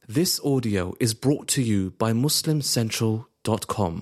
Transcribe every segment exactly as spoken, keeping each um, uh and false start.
This audio is brought to you by Muslim Central dot com.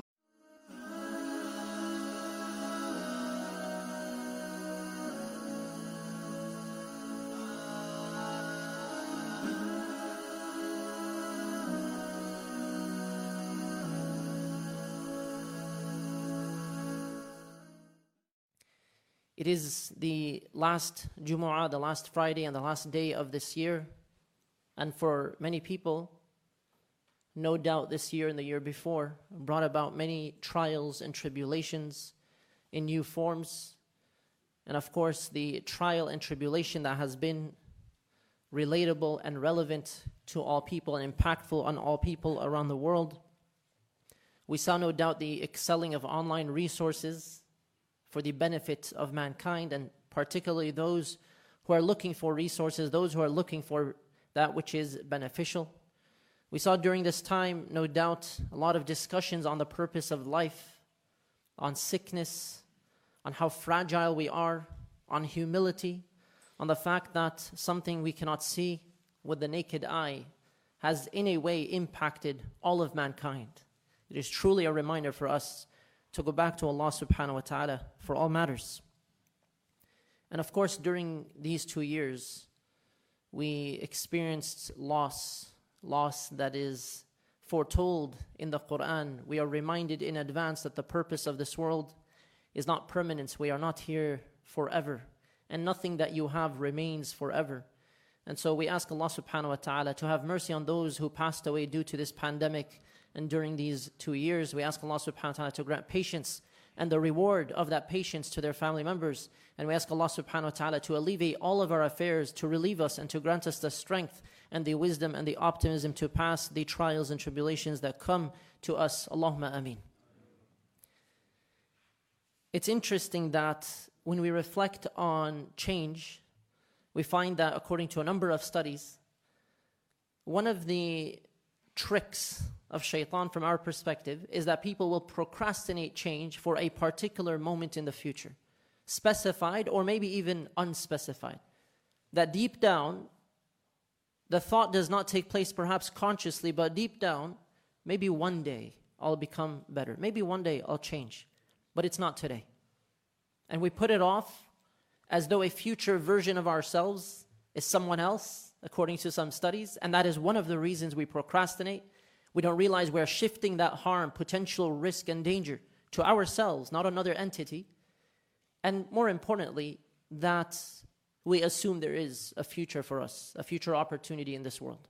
It is the last Jumu'ah, the last Friday and the last day of this year. And for many people, no doubt this year and the year before brought about many trials and tribulations in new forms. And of course, the trial and tribulation that has been relatable and relevant to all people and impactful on all people around the world. We saw no doubt the excelling of online resources for the benefit of mankind, and particularly those who are looking for resources, those who are looking for that which is beneficial. We saw during this time, no doubt, a lot of discussions on the purpose of life, on sickness, on how fragile we are, on humility, on the fact that something we cannot see with the naked eye has in a way impacted all of mankind. It is truly a reminder for us to go back to Allah subhanahu wa ta'ala for all matters. And of course, during these two years, we experienced loss, loss that is foretold in the Quran. We are reminded in advance that the purpose of this world is not permanence. We are not here forever, and nothing that you have remains forever. And so we ask Allah subhanahu wa ta'ala to have mercy on those who passed away due to this pandemic. And during these two years, we ask Allah subhanahu wa ta'ala to grant patience and the reward of that patience to their family members. And we ask Allah subhanahu wa ta'ala to alleviate all of our affairs, to relieve us and to grant us the strength and the wisdom and the optimism to pass the trials and tribulations that come to us. Allahumma ameen. It's interesting that when we reflect on change, we find that according to a number of studies, one of the tricks of shaitan from our perspective is that people will procrastinate change for a particular moment in the future, specified or maybe even unspecified. That deep down, the thought does not take place perhaps consciously, but deep down, maybe one day I'll become better. Maybe one day I'll change, but it's not today. And we put it off as though a future version of ourselves is someone else, according to some studies, and that is one of the reasons we procrastinate. We don't realize we're shifting that harm, potential risk and danger to ourselves, not another entity. And more importantly, that we assume there is a future for us, a future opportunity in this world.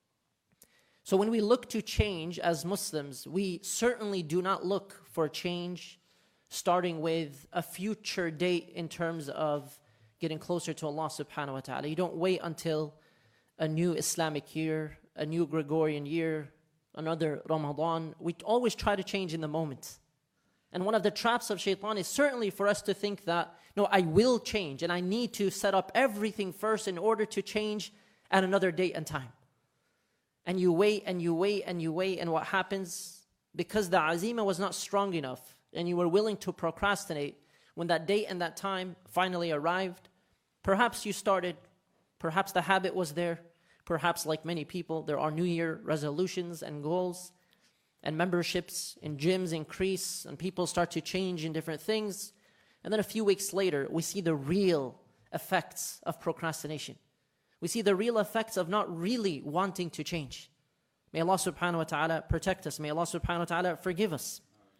So when we look to change as Muslims, we certainly do not look for change starting with a future date in terms of getting closer to Allah subhanahu wa ta'ala. You don't wait until a new Islamic year, a new Gregorian year, another Ramadan. We always try to change in the moment. And one of the traps of shaitan is certainly for us to think that, no, I will change and I need to set up everything first in order to change at another date and time. And you wait and you wait and you wait, and what happens? Because the azima was not strong enough and you were willing to procrastinate, when that date and that time finally arrived, perhaps you started, perhaps the habit was there, perhaps like many people, there are New Year resolutions and goals, and memberships in gyms increase, and people start to change in different things. And then a few weeks later, we see the real effects of procrastination. We see the real effects of not really wanting to change. May Allah subhanahu wa ta'ala protect us. May Allah subhanahu wa ta'ala forgive us.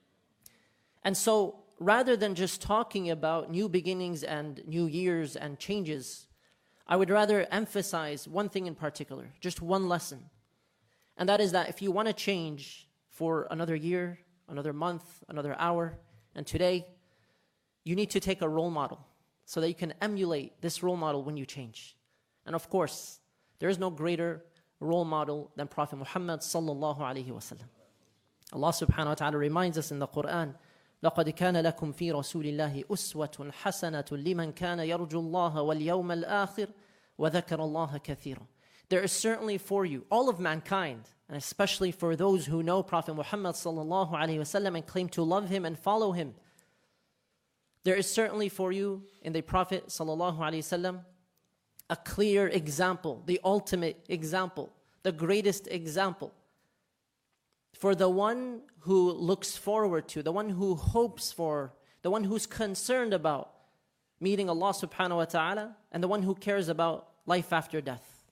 And so, rather than just talking about new beginnings and new years and changes, I would rather emphasize one thing in particular, just one lesson. And that is that if you want to change for another year, another month, another hour, and today, you need to take a role model so that you can emulate this role model when you change. And of course, there is no greater role model than Prophet Muhammad sallallahu alaihi wasallam. Allah subhanahu wa ta'ala reminds us in the Quran, لَقَدْ كَانَ لَكُمْ فِي رَسُولِ اللَّهِ أُسْوَةٌ حَسَنَةٌ لِمَنْ كَانَ يَرْجُو اللَّهَ وَالْيَوْمَ الْآخِرِ وَذَكَرَ اللَّهَ كَثِيرًا. There is certainly for you, all of mankind, and especially for those who know Prophet Muhammad sallallahu alaihi wasallam and claim to love him and follow him, there is certainly for you in the Prophet sallallahu alaihi wasallam a clear example, the ultimate example, the greatest example for the one who looks forward to, the one who hopes for, the one who's concerned about meeting Allah subhanahu wa ta'ala, and the one who cares about life after death.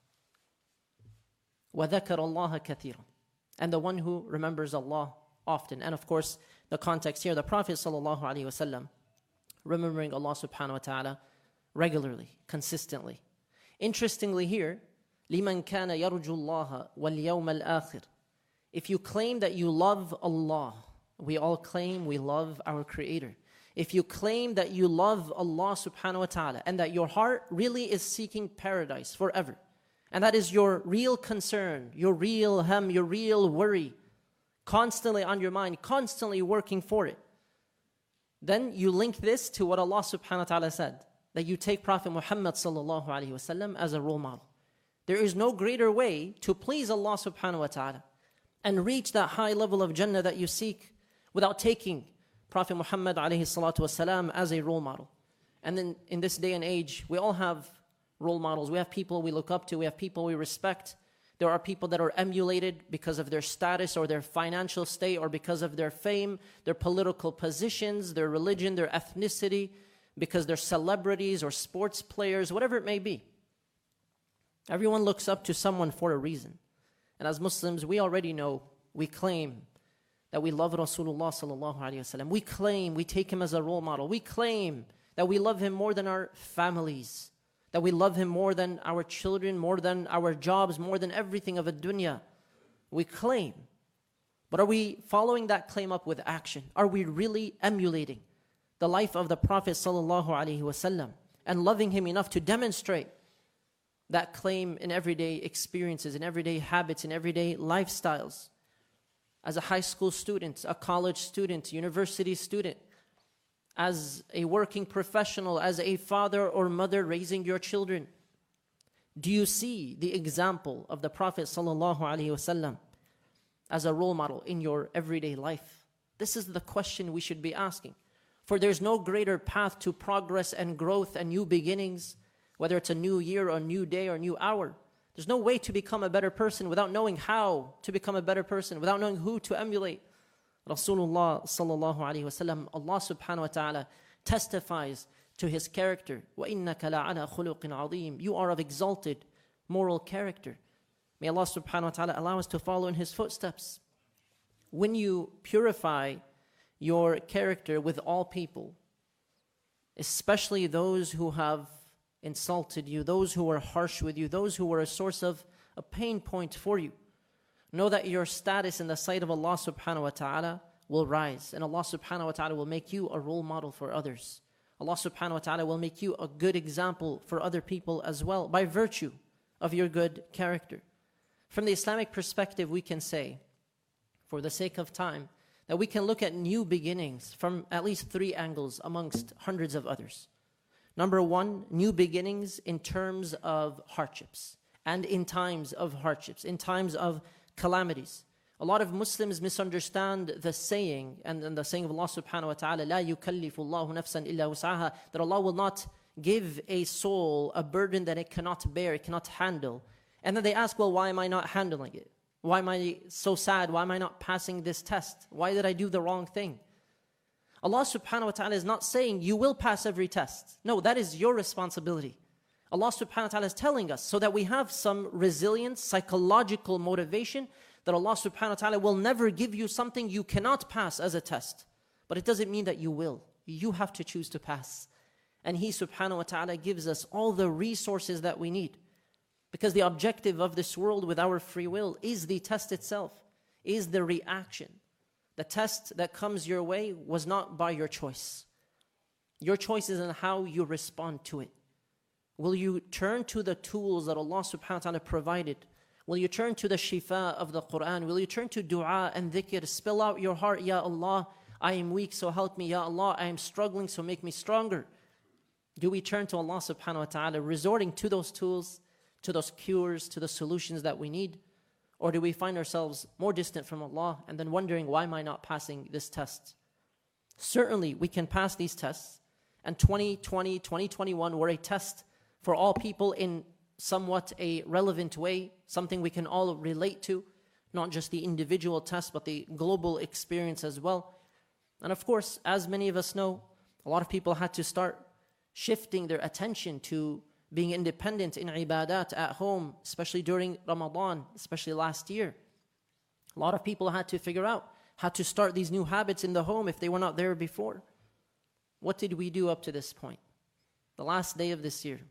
وَذَكَرَ اللَّهَ كَثِيرًا. And the one who remembers Allah often. And of course, the context here, the Prophet sallallahu alaihi wasallam, remembering Allah subhanahu wa ta'ala regularly, consistently. Interestingly here, لِمَنْ كَانَ يَرْجُ اللَّهَ وَالْيَوْمَ الْآخِرِ. If you claim that you love Allah, we all claim we love our Creator. If you claim that you love Allah subhanahu wa ta'ala and that your heart really is seeking paradise forever, and that is your real concern, your real hem, your real worry, constantly on your mind, constantly working for it, then you link this to what Allah subhanahu wa ta'ala said, that you take Prophet Muhammad sallallahu alaihi wasallam as a role model. There is no greater way to please Allah subhanahu wa ta'ala and reach that high level of Jannah that you seek without taking Prophet Muhammad alayhi salatu wasalam as a role model. And then in this day and age, we all have role models. We have people we look up to. We have people we respect. There are people that are emulated because of their status or their financial state or because of their fame, their political positions, their religion, their ethnicity, because they're celebrities or sports players, whatever it may be. Everyone looks up to someone for a reason. And as Muslims, we already know, we claim that we love Rasulullah sallallahu alaihi wasallam. We claim we take him as a role model. We claim that we love him more than our families, that we love him more than our children, more than our jobs, more than everything of a dunya. We claim. But are we following that claim up with action? Are we really emulating the life of the Prophet sallallahu alaihi wasallam and loving him enough to demonstrate that claim in everyday experiences, in everyday habits, in everyday lifestyles? As a high school student, a college student, university student, as a working professional, as a father or mother raising your children, do you see the example of the Prophet sallallahu alaihi wasallam as a role model in your everyday life? This is the question we should be asking. For there's no greater path to progress and growth and new beginnings, whether it's a new year or a new day or a new hour. There's no way to become a better person without knowing how to become a better person, without knowing who to emulate. Rasulullah sallallahu alaihi wasallam, Allah subhanahu wa ta'ala testifies to his character. وَإِنَّكَ لَعَلَى خُلُقٍ عَظِيمٍ. You are of exalted moral character. May Allah subhanahu wa ta'ala allow us to follow in his footsteps. When you purify your character with all people, especially those who have insulted you, those who were harsh with you, those who were a source of a pain point for you, know that your status in the sight of Allah subhanahu wa ta'ala will rise, and Allah subhanahu wa ta'ala will make you a role model for others. Allah subhanahu wa ta'ala will make you a good example for other people as well by virtue of your good character. From the Islamic perspective, we can say, for the sake of time, that we can look at new beginnings from at least three angles amongst hundreds of others. Number one, new beginnings in terms of hardships and in times of hardships, in times of calamities. A lot of Muslims misunderstand the saying and, and the saying of Allah subhanahu wa ta'ala, لا يكلف الله نفسا إلا وسعها, that Allah will not give a soul a burden that it cannot bear, it cannot handle. And then they ask, well, why am I not handling it? Why am I so sad? Why am I not passing this test? Why did I do the wrong thing? Allah subhanahu wa ta'ala is not saying you will pass every test. No, that is your responsibility. Allah subhanahu wa ta'ala is telling us so that we have some resilience, psychological motivation, that Allah subhanahu wa ta'ala will never give you something you cannot pass as a test. But it doesn't mean that you will. You have to choose to pass. And He subhanahu wa ta'ala gives us all the resources that we need. Because the objective of this world with our free will is the test itself, is the reaction. The test that comes your way was not by your choice. Your choice is in how you respond to it. Will you turn to the tools that Allah subhanahu wa ta'ala provided? Will you turn to the shifa of the Quran? Will you turn to dua and dhikr? Spill out your heart, Ya Allah, I am weak, so help me. Ya Allah, I am struggling, so make me stronger. Do we turn to Allah subhanahu wa ta'ala, resorting to those tools, to those cures, to the solutions that we need? Or do we find ourselves more distant from Allah and then wondering, why am I not passing this test? Certainly, we can pass these tests. And twenty twenty, twenty twenty-one were a test for all people in somewhat a relevant way, something we can all relate to, not just the individual test, but the global experience as well. And of course, as many of us know, a lot of people had to start shifting their attention to being independent in ibadat at home, especially during Ramadan, especially last year. A lot of people had to figure out how to start these new habits in the home if they were not there before. What did we do up to this point? The last day of this year,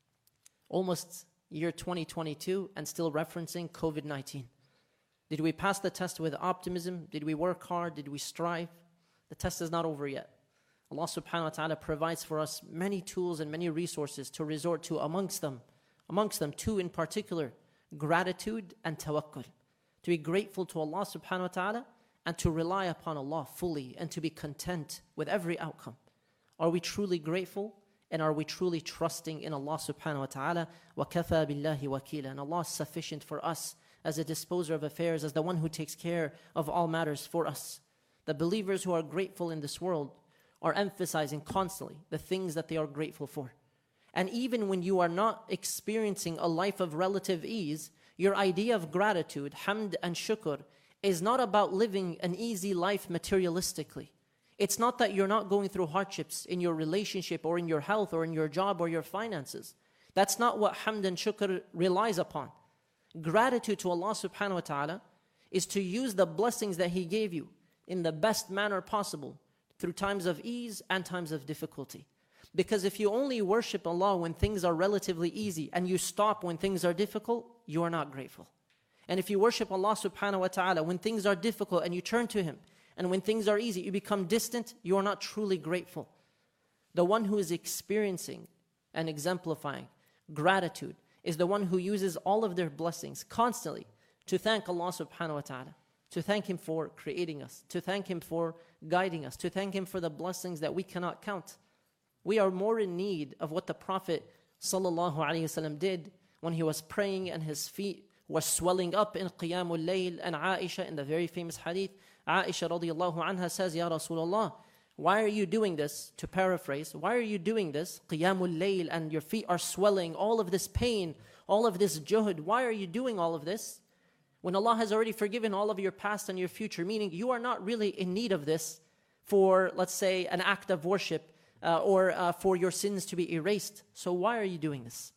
almost year twenty twenty-two, and still referencing COVID nineteen. Did we pass the test with optimism? Did we work hard? Did we strive? The test is not over yet. Allah subhanahu wa ta'ala provides for us many tools and many resources to resort to amongst them. Amongst them, two in particular, gratitude and tawakkul. To be grateful to Allah subhanahu wa ta'ala and to rely upon Allah fully and to be content with every outcome. Are we truly grateful? And are we truly trusting in Allah subhanahu wa ta'ala? وَكَفَى بِاللَّهِ وَكِيلًا. And Allah is sufficient for us as a disposer of affairs, as the one who takes care of all matters for us. The believers who are grateful in this world are emphasizing constantly the things that they are grateful for. And even when you are not experiencing a life of relative ease, your idea of gratitude, hamd and shukr, is not about living an easy life materialistically. It's not that you're not going through hardships in your relationship or in your health or in your job or your finances. That's not what hamd and shukr relies upon. Gratitude to Allah subhanahu wa ta'ala is to use the blessings that He gave you in the best manner possible through times of ease and times of difficulty. Because if you only worship Allah when things are relatively easy and you stop when things are difficult, you are not grateful. And if you worship Allah subhanahu wa ta'ala when things are difficult and you turn to Him, and when things are easy, you become distant, you are not truly grateful. The one who is experiencing and exemplifying gratitude is the one who uses all of their blessings constantly to thank Allah subhanahu wa ta'ala, to thank Him for creating us, to thank Him for guiding us, to thank Him for the blessings that we cannot count. We are more in need of what the Prophet sallallahu alaihi wasallam did when he was praying and his feet were swelling up in Qiyamul Layl. And Aisha, in the very famous hadith, Aisha radiallahu anha says, Ya Rasulullah, why are you doing this? To paraphrase, why are you doing this? Qiyamul Layl, and your feet are swelling, all of this pain, all of this juhud. Why are you doing all of this? When Allah has already forgiven all of your past and your future, meaning you are not really in need of this for, let's say, an act of worship uh, or uh, for your sins to be erased. So why are you doing this?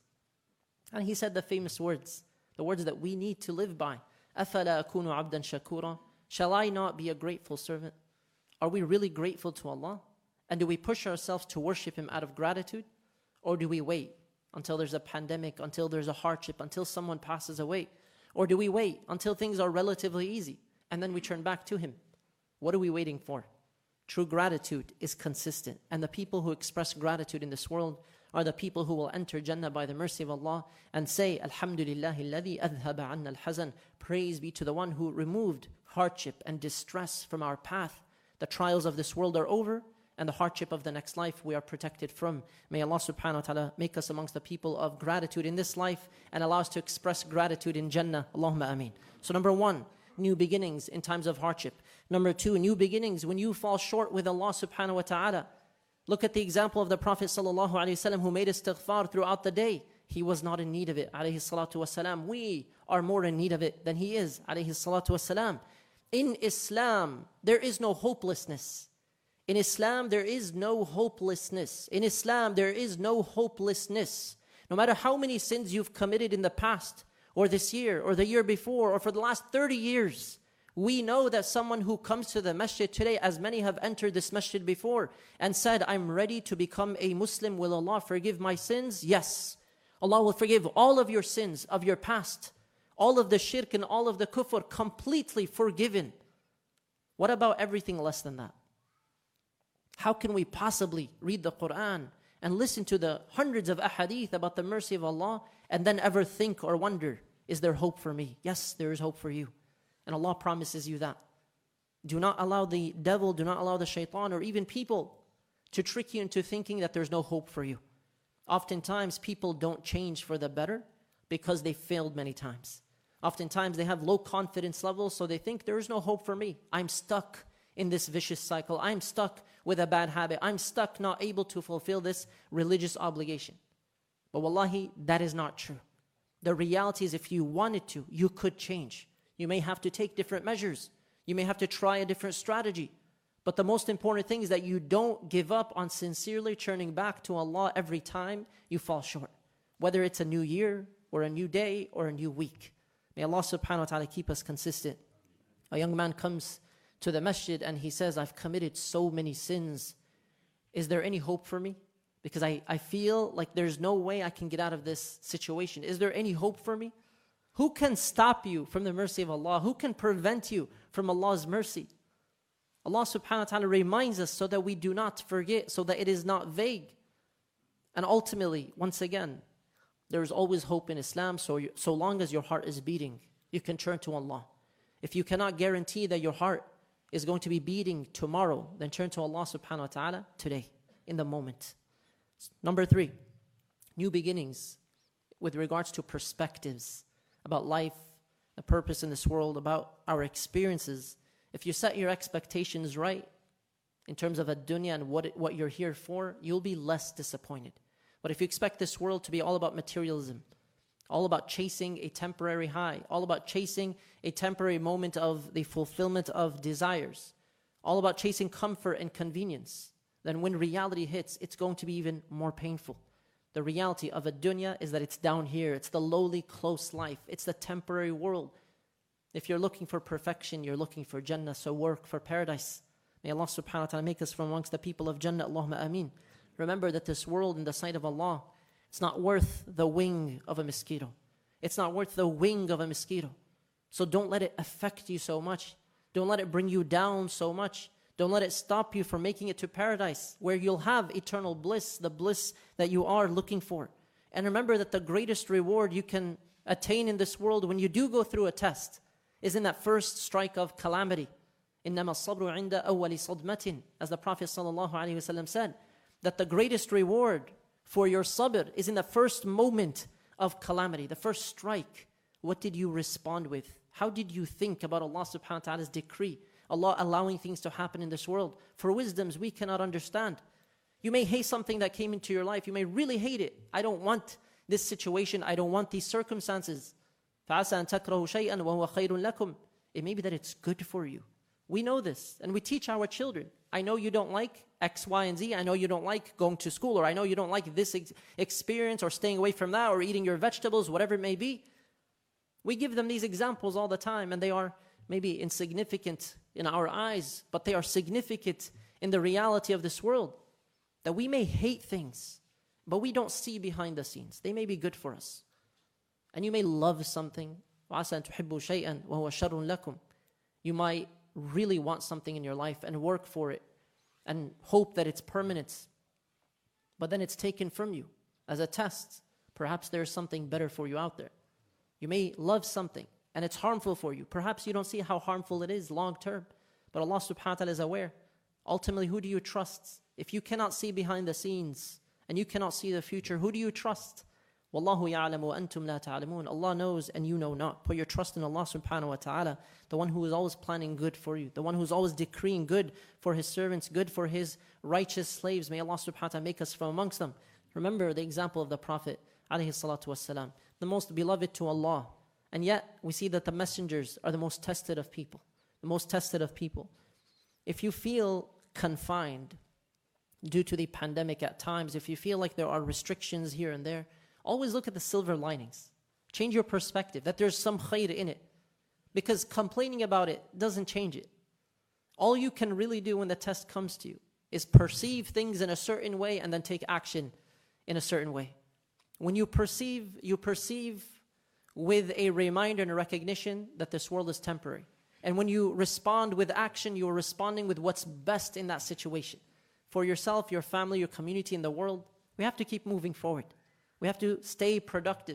And he said the famous words, the words that we need to live by. أَفَلَا أَكُونُ عَبْدًا شَكُورًا. Shall I not be a grateful servant? Are we really grateful to Allah? And do we push ourselves to worship Him out of gratitude? Or do we wait until there's a pandemic, until there's a hardship, until someone passes away? Or do we wait until things are relatively easy and then we turn back to Him? What are we waiting for? True gratitude is consistent. And the people who express gratitude in this world are the people who will enter Jannah by the mercy of Allah and say, Alhamdulillahi alladhi adhaba anna al-hazan. Praise be to the one who removed hardship and distress from our path. The trials of this world are over, and the hardship of the next life we are protected from. May Allah subhanahu wa ta'ala make us amongst the people of gratitude in this life and allow us to express gratitude in Jannah. Allahumma ameen. So number one, new beginnings in times of hardship. Number two, new beginnings when you fall short with Allah subhanahu wa ta'ala. Look at the example of the Prophet sallallahu alaihi wasallam who made istighfar throughout the day. He was not in need of it, alayhi salatu wasalam. We are more in need of it than he is, alayhi salatu wasalam. In Islam, there is no hopelessness. In Islam, there is no hopelessness. In Islam, there is no hopelessness. No matter how many sins you've committed in the past, or this year, or the year before, or for the last thirty years, we know that someone who comes to the masjid today, as many have entered this masjid before, and said, I'm ready to become a Muslim, will Allah forgive my sins? Yes. Allah will forgive all of your sins of your past. All of the shirk and all of the kufr completely forgiven. What about everything less than that? How can we possibly read the Quran and listen to the hundreds of ahadith about the mercy of Allah and then ever think or wonder, is there hope for me? Yes, there is hope for you. And Allah promises you that. Do not allow the devil, do not allow the shaitan or even people to trick you into thinking that there's no hope for you. Oftentimes, people don't change for the better because they failed many times. Oftentimes, they have low confidence levels, so they think there is no hope for me. I'm stuck in this vicious cycle. I'm stuck with a bad habit. I'm stuck not able to fulfill this religious obligation. But wallahi, that is not true. The reality is, if you wanted to, you could change. You may have to take different measures. You may have to try a different strategy. But the most important thing is that you don't give up on sincerely turning back to Allah every time you fall short. Whether it's a new year, or a new day, or a new week. May Allah subhanahu wa ta'ala keep us consistent. A young man comes to the masjid and he says, I've committed so many sins. Is there any hope for me? Because I, I feel like there's no way I can get out of this situation. Is there any hope for me? Who can stop you from the mercy of Allah? Who can prevent you from Allah's mercy? Allah subhanahu wa ta'ala reminds us so that we do not forget, so that it is not vague. And ultimately, once again, there is always hope in Islam, so, you, so long as your heart is beating, you can turn to Allah. If you cannot guarantee that your heart is going to be beating tomorrow, then turn to Allah subhanahu wa ta'ala today, in the moment. Number three, new beginnings with regards to perspectives about life, the purpose in this world, about our experiences. If you set your expectations right in terms of a dunya and what, it, what you're here for, you'll be less disappointed. But if you expect this world to be all about materialism, all about chasing a temporary high, all about chasing a temporary moment of the fulfillment of desires, all about chasing comfort and convenience, then when reality hits, it's going to be even more painful. The reality of a dunya is that it's down here. It's the lowly, close life. It's the temporary world. If you're looking for perfection, you're looking for Jannah, so work for paradise. May Allah subhanahu wa ta'ala make us from amongst the people of Jannah. Allahumma ameen. Remember that this world in the sight of Allah, it's not worth the wing of a mosquito. It's not worth the wing of a mosquito. So don't let it affect you so much. Don't let it bring you down so much. Don't let it stop you from making it to paradise, where you'll have eternal bliss, the bliss that you are looking for. And remember that the greatest reward you can attain in this world when you do go through a test is in that first strike of calamity. إِنَّمَا الصَّبْرُ عِنْدَ أَوَّلِ صَدْمَةٍ. As the Prophet ﷺ said, that the greatest reward for your sabr is in the first moment of calamity, the first strike. What did you respond with? How did you think about Allah subhanahu wa ta'ala's decree? Allah allowing things to happen in this world for wisdoms we cannot understand. You may hate something that came into your life. You may really hate it. I don't want this situation. I don't want these circumstances. فَعَسَى أَن تَكْرَهُ شَيْئًا وَهُوَ خَيْرٌ لَكُمْ. It may be that it's good for you. We know this, and we teach our children. I know you don't like X, Y, and Z. I know you don't like going to school, or I know you don't like this ex- experience, or staying away from that, or eating your vegetables, whatever it may be. We give them these examples all the time, and they are maybe insignificant in our eyes, but they are significant in the reality of this world. That we may hate things, but we don't see behind the scenes. They may be good for us. And you may love something. وَعَسَى أَن تُحِبُّوا شَيْئًا وَهُوَ شَرٌ لَكُمْ. You might really want something in your life and work for it and hope that it's permanent. But then it's taken from you as a test. Perhaps there's something better for you out there. You may love something and it's harmful for you. Perhaps you don't see how harmful it is long term. But Allah subhanahu wa ta'ala is aware. Ultimately, who do you trust? If you cannot see behind the scenes and you cannot see the future, who do you trust? Wallahu ya'lamu wa antum la ta'lamun. Allah knows and you know not. Put your trust in Allah subhanahu wa ta'ala, the one who is always planning good for you, the one who is always decreeing good for His servants, good for His righteous slaves. May Allah subhanahu wa ta'ala make us from amongst them. Remember the example of the Prophet alayhi salatu wassalam, the most beloved to Allah. And yet we see that the messengers are the most tested of people, the most tested of people. If you feel confined due to the pandemic at times, if you feel like there are restrictions here and there, always look at the silver linings. Change your perspective, that there's some khair in it. Because complaining about it doesn't change it. All you can really do when the test comes to you is perceive things in a certain way and then take action in a certain way. When you perceive, you perceive with a reminder and a recognition that this world is temporary. And when you respond with action, you are responding with what's best in that situation. For yourself, your family, your community, and the world, we have to keep moving forward. We have to stay productive.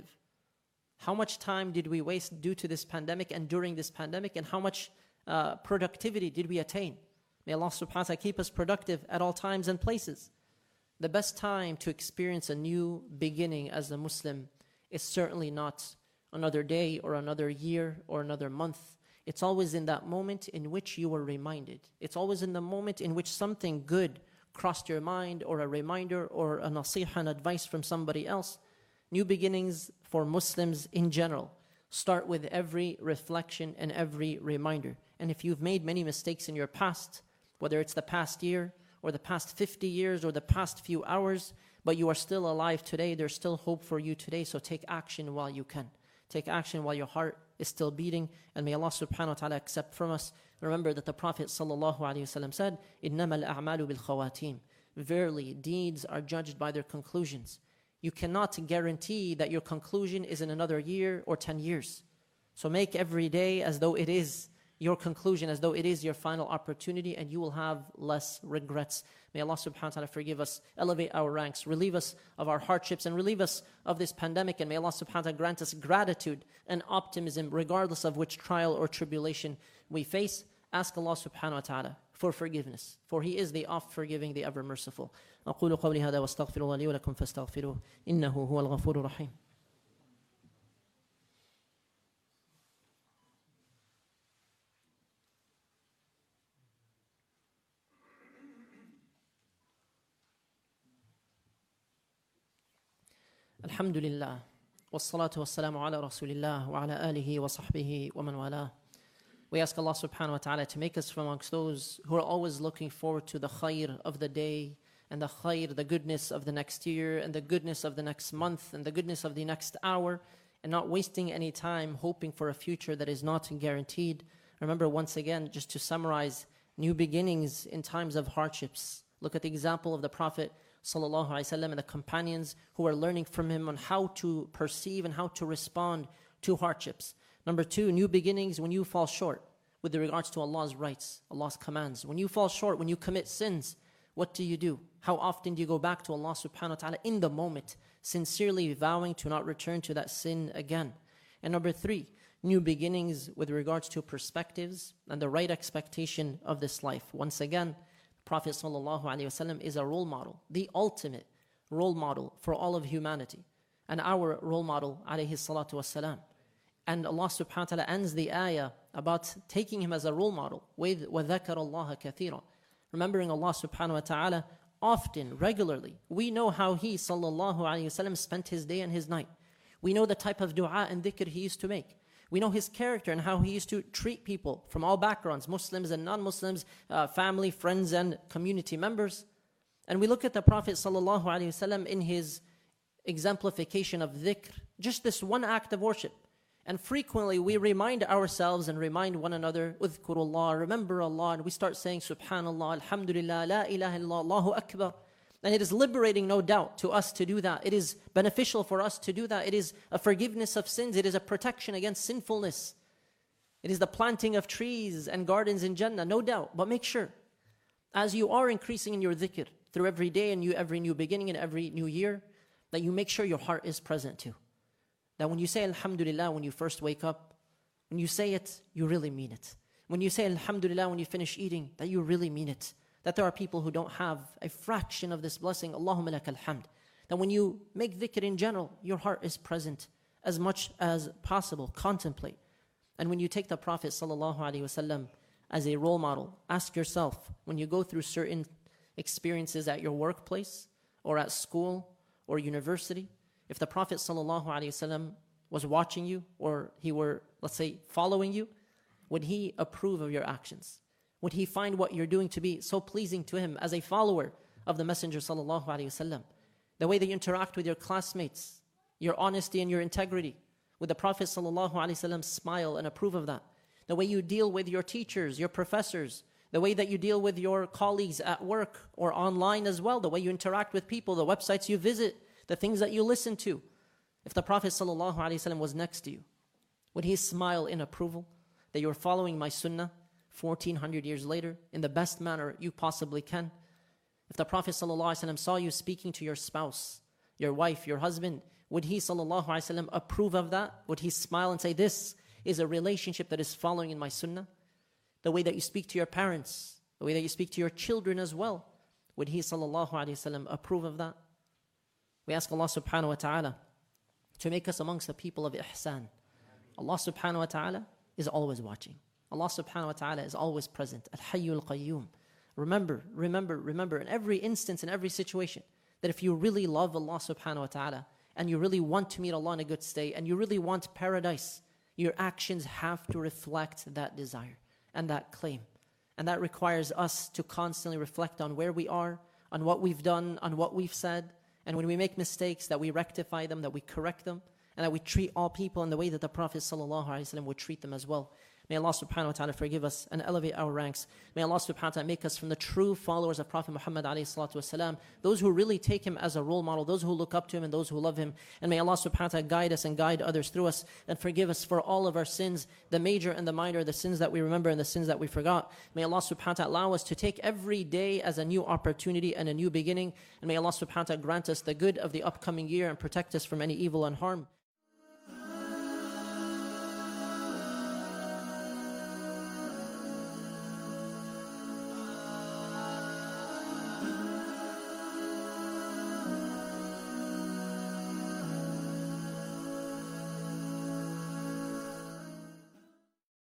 How much time did we waste due to this pandemic and during this pandemic, and how much uh, productivity did we attain? May Allah subhanahu wa ta'ala keep us productive at all times and places. The best time to experience a new beginning as a Muslim is certainly not another day or another year or another month. It's always in that moment in which you were reminded. It's always in the moment in which something good crossed your mind, or a reminder, or a nasihah, an advice from somebody else. New beginnings for Muslims in general start with every reflection and every reminder. And if you've made many mistakes in your past, whether it's the past year or the past fifty years or the past few hours, but you are still alive today, there's still hope for you today, so take action while you can. Take action while your heart is still beating, and may Allah subhanahu wa ta'ala accept from us. Remember that the Prophet sallallahu alaihi wasallam said, إِنَّمَا الْأَعْمَالُ بِالْخَوَاتِيمِ. Verily, deeds are judged by their conclusions. You cannot guarantee that your conclusion is in another year or ten years. So make every day as though it is your conclusion, as though it is your final opportunity, and you will have less regrets. May Allah subhanahu wa ta'ala forgive us, elevate our ranks, relieve us of our hardships, and relieve us of this pandemic. And may Allah subhanahu wa ta'ala grant us gratitude and optimism, regardless of which trial or tribulation we face. Ask Allah subhanahu wa ta'ala for forgiveness, for He is the oft-forgiving, the ever-merciful. أقول قولي هذا واستغفر الله لي ولكم فاستغفروه إنه هو الغفور الرحيم. الحمد لله والصلاة والسلام على رسول الله وعلى آله وصحبه ومن والاه. We ask Allah subhanahu wa ta'ala to make us from amongst those who are always looking forward to the khair of the day, and the khair, the goodness of the next year, and the goodness of the next month, and the goodness of the next hour, and not wasting any time hoping for a future that is not guaranteed. Remember, once again, just to summarize, new beginnings in times of hardships. Look at the example of the Prophet sallallahu alaihi wasallam and the companions who are learning from him on how to perceive and how to respond to hardships. Number two, new beginnings when you fall short with regards to Allah's rights, Allah's commands. When you fall short, when you commit sins, what do you do? How often do you go back to Allah subhanahu wa ta'ala in the moment, sincerely vowing to not return to that sin again? And number three, new beginnings with regards to perspectives and the right expectation of this life. Once again, Prophet sallallahu alaihi wasallam is a role model, the ultimate role model for all of humanity, and our role model alayhi salatu wassalam. And Allah subhanahu wa ta'ala ends the ayah about taking him as a role model with وَذَكَرَ اللَّهَ كَثِيرًا, remembering Allah subhanahu wa ta'ala often, regularly. We know how he sallallahu alaihi wasallam spent his day and his night. We know the type of dua and dhikr he used to make. We know his character and how he used to treat people from all backgrounds, Muslims and non-Muslims, uh, family, friends, and community members. And we look at the Prophet sallallahu alaihi wasallam in his exemplification of dhikr, just this one act of worship. And frequently we remind ourselves and remind one another, Udhkurullah, remember Allah, and we start saying Subhanallah, Alhamdulillah, La ilaha illallah, Allahu Akbar. And it is liberating, no doubt, to us to do that. It is beneficial for us to do that. It is a forgiveness of sins. It is a protection against sinfulness. It is the planting of trees and gardens in Jannah, no doubt. But make sure, as you are increasing in your dhikr through every day and you, every new beginning and every new year, that you make sure your heart is present too. That when you say Alhamdulillah when you first wake up, when you say it, you really mean it. When you say Alhamdulillah when you finish eating, that you really mean it. That there are people who don't have a fraction of this blessing, Allahumma lakal hamd. That when you make dhikr in general, your heart is present as much as possible. Contemplate. And when you take the Prophet sallallahu alaihi wasallam as a role model, ask yourself, when you go through certain experiences at your workplace or at school or university, if the Prophet sallallahu alaihi wasallam was watching you, or he were, let's say, following you, would he approve of your actions? Would he find what you're doing to be so pleasing to him as a follower of the Messenger sallallahu alaihi wasallam? The way that you interact with your classmates, your honesty and your integrity, would the Prophet sallallahu alaihi wasallam smile and approve of that? The way you deal with your teachers, your professors, the way that you deal with your colleagues at work or online as well, the way you interact with people, the websites you visit, the things that you listen to. If the Prophet ﷺ was next to you, would he smile in approval that you're following my sunnah fourteen hundred years later in the best manner you possibly can? If the Prophet ﷺ saw you speaking to your spouse, your wife, your husband, would he ﷺ approve of that? Would he smile and say, this is a relationship that is following in my sunnah? The way that you speak to your parents, the way that you speak to your children as well, would he ﷺ approve of that? We ask Allah subhanahu wa ta'ala to make us amongst the people of ihsan. Allah subhanahu wa ta'ala is always watching. Allah subhanahu wa ta'ala is always present. Al-Hayyul Qayyum. Remember, remember, remember in every instance, in every situation, that if you really love Allah subhanahu wa ta'ala and you really want to meet Allah in a good state, and you really want paradise, your actions have to reflect that desire and that claim. And that requires us to constantly reflect on where we are, on what we've done, on what we've said. And when we make mistakes, that we rectify them, that we correct them, and that we treat all people in the way that the Prophet ﷺ would treat them as well. May Allah subhanahu wa ta'ala forgive us and elevate our ranks. May Allah subhanahu wa ta'ala make us from the true followers of Prophet Muhammad alayhi salatu wasalam, those who really take him as a role model, those who look up to him and those who love him. And may Allah subhanahu wa ta'ala guide us and guide others through us, and forgive us for all of our sins, the major and the minor, the sins that we remember and the sins that we forgot. May Allah subhanahu wa ta'ala allow us to take every day as a new opportunity and a new beginning. And may Allah subhanahu wa ta'ala grant us the good of the upcoming year and protect us from any evil and harm.